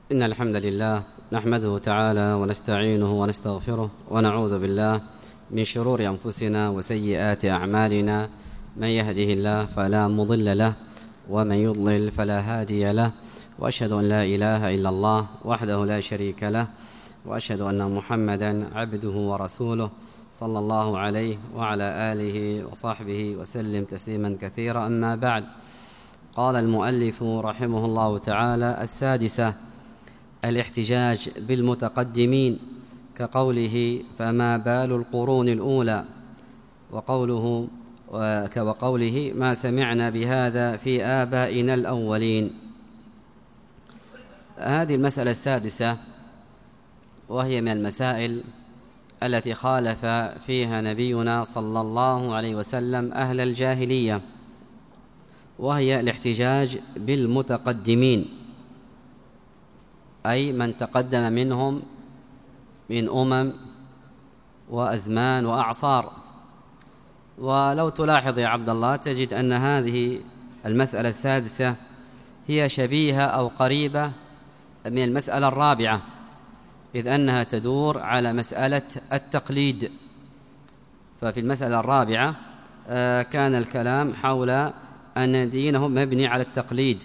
إن الحمد لله نحمده تعالى ونستعينه ونستغفره ونعوذ بالله من شرور أنفسنا وسيئات أعمالنا. من يهده الله فلا مضل له ومن يضلل فلا هادي له، وأشهد أن لا إله إلا الله وحده لا شريك له، وأشهد أن محمدا عبده ورسوله صلى الله عليه وعلى آله وصحبه وسلم تسليما كثيرا. أما بعد، قال المؤلف رحمه الله تعالى: السادسة الاحتجاج بالمتقدمين، كقوله فما بال القرون الأولى، وقوله ما سمعنا بهذا في آبائنا الأولين. هذه المسألة السادسة، وهي من المسائل التي خالف فيها نبينا صلى الله عليه وسلم أهل الجاهلية، وهي الاحتجاج بالمتقدمين، أي من تقدم منهم من أمم وأزمان وأعصار. ولو تلاحظ يا عبد الله تجد أن هذه المسألة السادسة هي شبيهة أو قريبة من المسألة الرابعة، إذ أنها تدور على مسألة التقليد. ففي المسألة الرابعة كان الكلام حول أن دينهم مبني على التقليد،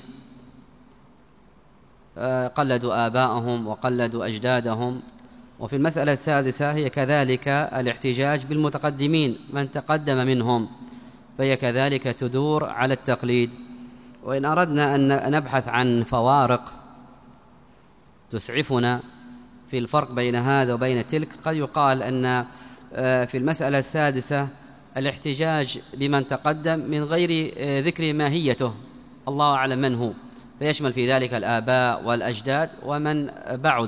قلدوا آباءهم وقلدوا أجدادهم. وفي المسألة السادسة هي كذلك الاحتجاج بالمتقدمين، من تقدم منهم، فهي كذلك تدور على التقليد. وإن أردنا أن نبحث عن فوارق تسعفنا في الفرق بين هذا وبين تلك، قد يقال أن في المسألة السادسة الاحتجاج بمن تقدم من غير ذكر ماهيته، الله أعلم من هو، فيشمل في ذلك الآباء والأجداد ومن بعد.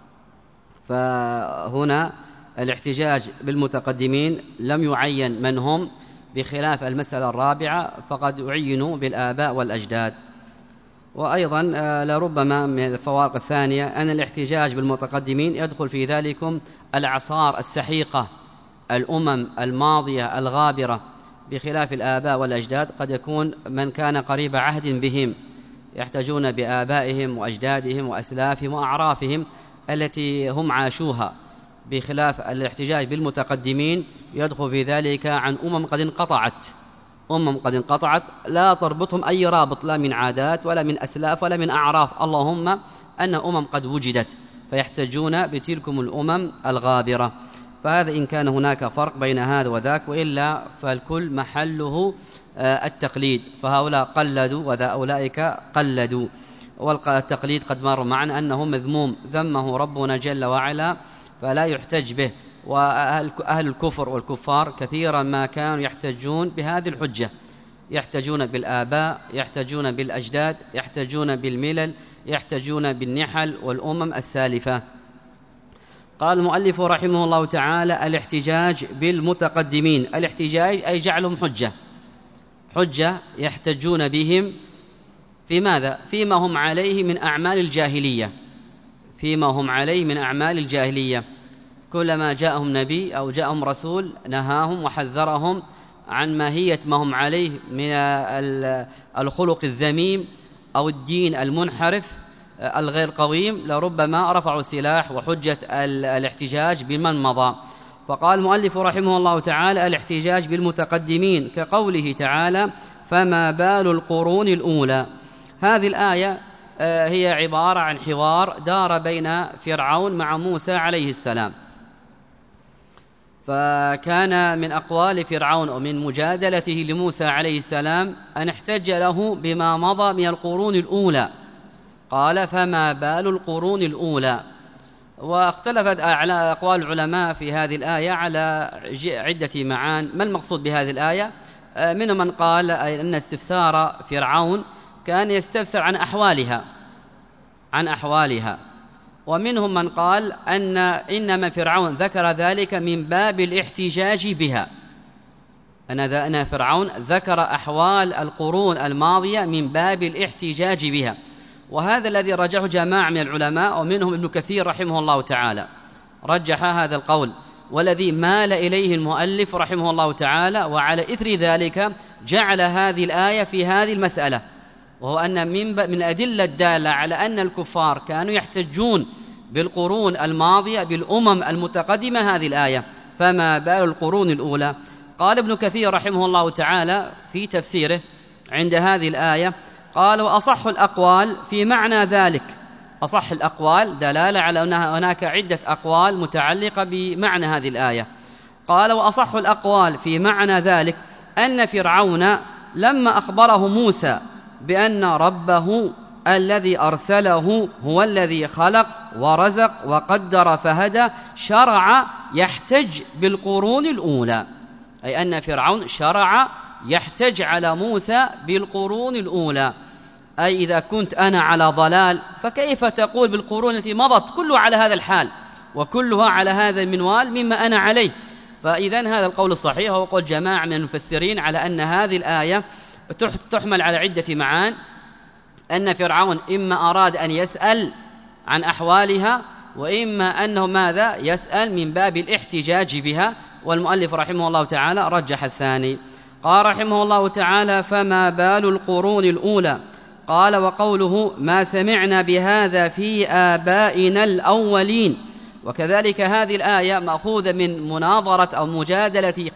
فهنا الاحتجاج بالمتقدمين لم يعين من هم، بخلاف المسألة الرابعة فقد يعينوا بالآباء والأجداد. وأيضا لربما من الفوارق الثانية أن الاحتجاج بالمتقدمين يدخل في ذلكم الأعصار السحيقة، الأمم الماضية الغابرة، بخلاف الآباء والأجداد قد يكون من كان قريب عهد بهم، يحتجون بآبائهم وأجدادهم وأسلافهم وأعرافهم التي هم عاشوها، بخلاف الاحتجاج بالمتقدمين يدخل في ذلك عن أمم قد انقطعت لا تربطهم أي رابط، لا من عادات ولا من أسلاف ولا من أعراف، اللهم أن أمم قد وجدت، فيحتجون بتلكم الأمم الغابرة. فهذا إن كان هناك فرق بين هذا وذاك، وإلا فالكل محله التقليد، فهؤلاء قلدوا وأولئك قلدوا. والتقليد قد مر معنا أنه مذموم، ذمه ربنا جل وعلا فلا يحتج به. وأهل الكفر والكفار كثيرا ما كانوا يحتجون بهذه الحجة، يحتجون بالآباء، يحتجون بالأجداد، يحتجون بالملل، يحتجون بالنحل والأمم السالفة. قال المؤلف رحمه الله تعالى: الاحتجاج بالمتقدمين. الاحتجاج أي جعلهم حجة يحتجون بهم في ماذا؟ فيما هم عليه من أعمال الجاهلية، كلما جاءهم نبي أو جاءهم رسول نهاهم وحذرهم عن ماهية ما هم عليه من الخلق الذميم أو الدين المنحرف الغير قويم، لربما رفعوا السلاح وحجة الاحتجاج بمن مضى. فقال المؤلف رحمه الله تعالى: الاحتجاج بالمتقدمين، كقوله تعالى: فما بال القرون الأولى. هذه الآية هي عبارة عن حوار دار بين فرعون مع موسى عليه السلام. فكان من أقوال فرعون ومن مجادلته لموسى عليه السلام أن احتج له بما مضى من القرون الأولى، قال: فما بال القرون الأولى. واختلفت أقوال العلماء في هذه الآية على عدة معان. ما المقصود بهذه الآية؟ منهم من قال أن استفسار فرعون كان يستفسر عن أحوالها، ومنهم من قال إنما فرعون ذكر ذلك من باب الاحتجاج بها، أن فرعون ذكر أحوال القرون الماضية من باب الاحتجاج بها. وهذا الذي رجحه جماعة من العلماء، ومنهم ابن كثير رحمه الله تعالى رجح هذا القول، والذي مال إليه المؤلف رحمه الله تعالى. وعلى إثر ذلك جعل هذه الآية في هذه المسألة، وهو أن من الأدلة الدالة على أن الكفار كانوا يحتجون بالقرون الماضية بالأمم المتقدمة هذه الآية، فما بال القرون الأولى. قال ابن كثير رحمه الله تعالى في تفسيره عند هذه الآية، قال: وأصح الأقوال في معنى ذلك، أصح الأقوال دلالة على أن هناك عدة أقوال متعلقة بمعنى هذه الآية. قال: وأصح الأقوال في معنى ذلك أن فرعون لما أخبره موسى بأن ربه الذي أرسله هو الذي خلق ورزق وقدر فهدى شرع يحتج بالقرون الأولى، أي أن فرعون شرع يحتج على موسى بالقرون الأولى، أي إذا كنت أنا على ضلال فكيف تقول بالقرون التي مضت كلها على هذا الحال وكلها على هذا المنوال مما أنا عليه؟ فإذن هذا القول الصحيح هو قول جماعة من المفسرين على أن هذه الآية تحمل على عدة معان، أن فرعون إما أراد أن يسأل عن أحوالها، وإما أنه ماذا يسأل من باب الاحتجاج بها، والمؤلف رحمه الله تعالى رجح الثاني. قال رحمه الله تعالى: فما بال القرون الأولى؟ قال: وقوله ما سمعنا بهذا في آبائنا الأولين. وكذلك هذه الآية مأخوذة من مناظرة أو مجادلة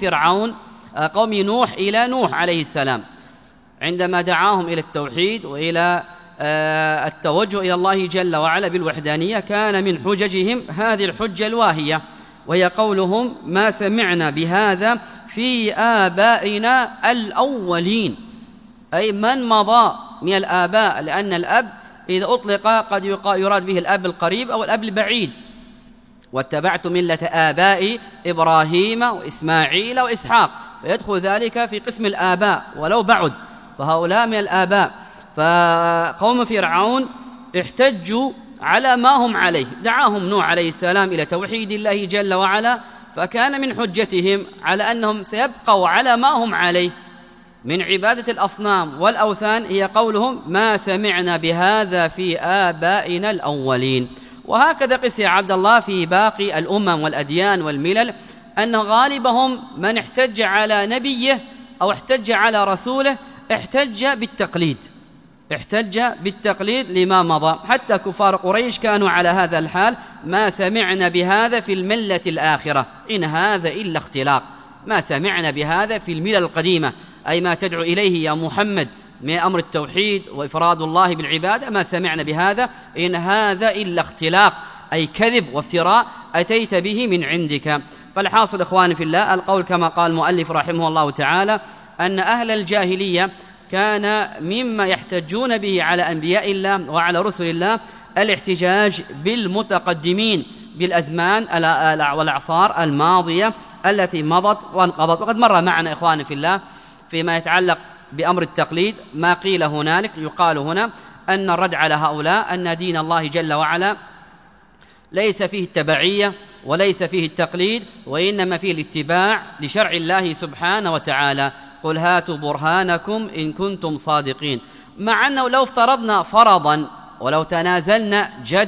قوم نوح إلى نوح عليه السلام عندما دعاهم إلى التوحيد وإلى التوجه إلى الله جل وعلا بالوحدانية. كان من حججهم هذه الحجة الواهية، وهي قولهم ما سمعنا بهذا في آبائنا الأولين، أي من مضى من الآباء، لأن الأب إذا أطلق قد يراد به الأب القريب أو الأب البعيد. واتبعت ملة آبائي إبراهيم وإسماعيل وإسحاق، فيدخل ذلك في قسم الآباء ولو بعد، فهؤلاء من الآباء. فقوم فرعون احتجوا على ما هم عليه، دعاهم نوح عليه السلام إلى توحيد الله جل وعلا، فكان من حجتهم على أنهم سيبقوا على ما هم عليه من عبادة الأصنام والأوثان هي قولهم ما سمعنا بهذا في آبائنا الأولين. وهكذا قس يا عبد الله في باقي الأمم والأديان والملل، أن غالبهم من احتج على نبيه أو احتج على رسوله احتج بالتقليد لما مضى. حتى كفار قريش كانوا على هذا الحال، ما سمعنا بهذا في الملة الآخرة إن هذا إلا اختلاق، ما سمعنا بهذا في الملة القديمة، أي ما تدعو إليه يا محمد من أمر التوحيد وإفراد الله بالعبادة، ما سمعنا بهذا إن هذا إلا اختلاق، أي كذب وافتراء أتيت به من عندك. فالحاصل إخواني في الله، القول كما قال المؤلف رحمه الله تعالى أن أهل الجاهلية كان مما يحتجون به على أنبياء الله وعلى رسل الله الاحتجاج بالمتقدمين بالأزمان والأعصار الماضية التي مضت وانقضت. وقد مر معنا إخواني في الله فيما يتعلق بأمر التقليد ما قيل هنالك، يقال هنا أن الرد على هؤلاء أن دين الله جل وعلا ليس فيه التبعية وليس فيه التقليد، وإنما فيه الاتباع لشرع الله سبحانه وتعالى. قل هاتوا برهانكم إن كنتم صادقين. مع أنه لو افترضنا فرضا ولو تنازلنا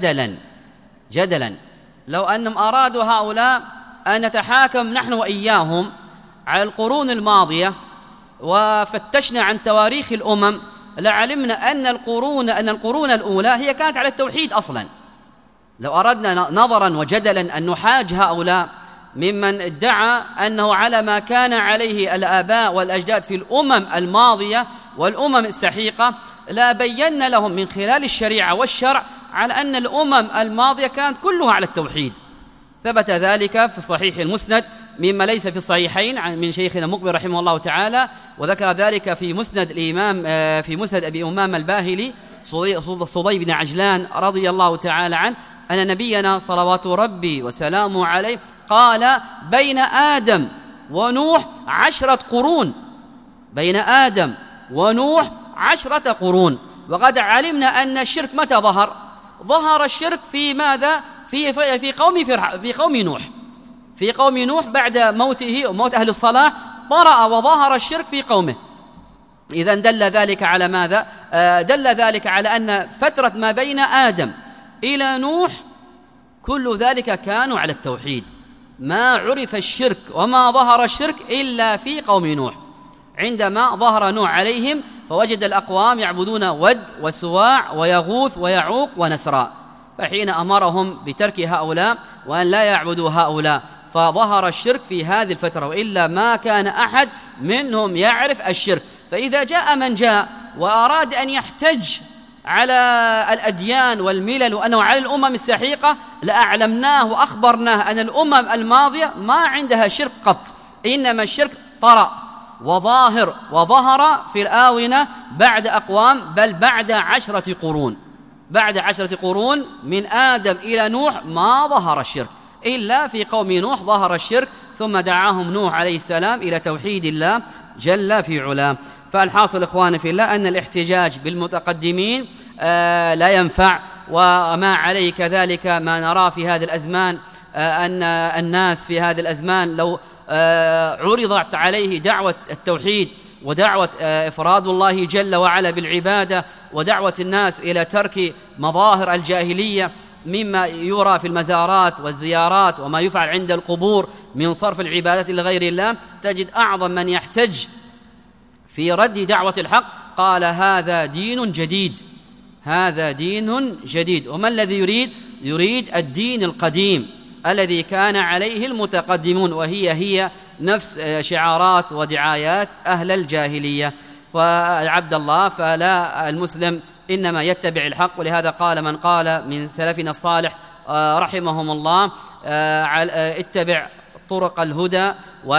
جدلا لو أنهم أرادوا هؤلاء أن نتحاكم نحن وإياهم على القرون الماضية وفتشنا عن تواريخ الأمم لعلمنا أن القرون الأولى هي كانت على التوحيد أصلا. لو أردنا نظرا وجدلا أن نحاج هؤلاء ممن ادعى أنه على ما كان عليه الآباء والأجداد في الأمم الماضية والأمم السحيقة، لا بينا لهم من خلال الشريعة والشرع على أن الأمم الماضية كانت كلها على التوحيد. ثبت ذلك في صحيح المسند مما ليس في الصحيحين من شيخنا مقبل رحمه الله تعالى، وذكر ذلك في مسند أبي أمام الباهلي صدي بن عجلان رضي الله تعالى عنه أن نبينا صلوات ربي وسلامه عليه قال بين آدم ونوح 10 قرون، بين آدم ونوح 10 قرون. وقد علمنا أن الشرك متى ظهر الشرك في ماذا؟ في قوم نوح بعد موته وموت أهل الصلاح طرأ وظهر الشرك في قومه. إذن دل ذلك على ماذا؟ دل ذلك على أن فترة ما بين آدم إلى نوح كل ذلك كانوا على التوحيد، ما عرف الشرك وما ظهر الشرك إلا في قوم نوح. عندما ظهر نوح عليهم فوجد الأقوام يعبدون ود وسواع ويغوث ويعوق ونسرا، فحين أمرهم بترك هؤلاء وأن لا يعبدوا هؤلاء فظهر الشرك في هذه الفترة، وإلا ما كان أحد منهم يعرف الشرك. فإذا جاء من جاء وأراد أن يحتج على الأديان والملل وأنه على الأمم السحيقة لأعلمناه وأخبرناه أن الأمم الماضية ما عندها شرك قط، إنما الشرك طرأ وظهر في الآونة بعد أقوام، بل بعد 10 قرون. بعد 10 قرون من آدم إلى نوح ما ظهر الشرك، إلا في قوم نوح ظهر الشرك، ثم دعاهم نوح عليه السلام إلى توحيد الله جل في علاه. فالحاصل إخواني في الله أن الاحتجاج بالمتقدمين لا ينفع، وما عليه كذلك ما نرى في هذا الأزمان أن الناس في هذا الأزمان لو عرضت عليه دعوة التوحيد ودعوة إفراد الله جل وعلا بالعبادة ودعوة الناس إلى ترك مظاهر الجاهلية مما يرى في المزارات والزيارات وما يفعل عند القبور من صرف العبادات لغير الله، تجد أعظم من يحتج في رد دعوة الحق قال هذا دين جديد، هذا دين جديد. وما الذي يريد الدين القديم الذي كان عليه المتقدمون، وهي نفس شعارات ودعايات أهل الجاهلية. وعبد الله فلا المسلم إنما يتبع الحق، ولهذا قال من قال من سلفنا الصالح رحمهم الله اتبع طرق الهدى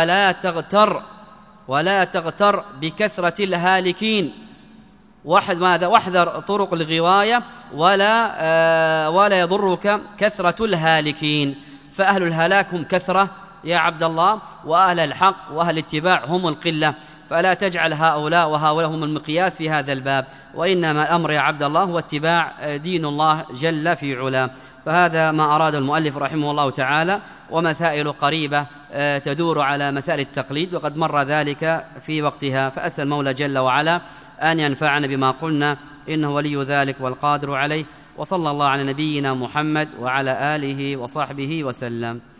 ولا تغتر بكثرة الهالكين، واحذر طرق الغواية ولا يضرك كثرة الهالكين. فأهل الهلاك هم كثرة يا عبد الله، وأهل الحق وأهل الاتباع هم القلة، فلا تجعل هؤلاء وهؤلاء هم المقياس في هذا الباب، وإنما الأمر يا عبد الله هو اتباع دين الله جل في علاه. فهذا ما أراد المؤلف رحمه الله تعالى، ومسائل قريبة تدور على مسائل التقليد وقد مر ذلك في وقتها، فأسأل المولى جل وعلا أن ينفعنا بما قلنا، إنه ولي ذلك والقادر عليه. وصلى الله على نبينا محمد وعلى آله وصحبه وسلم.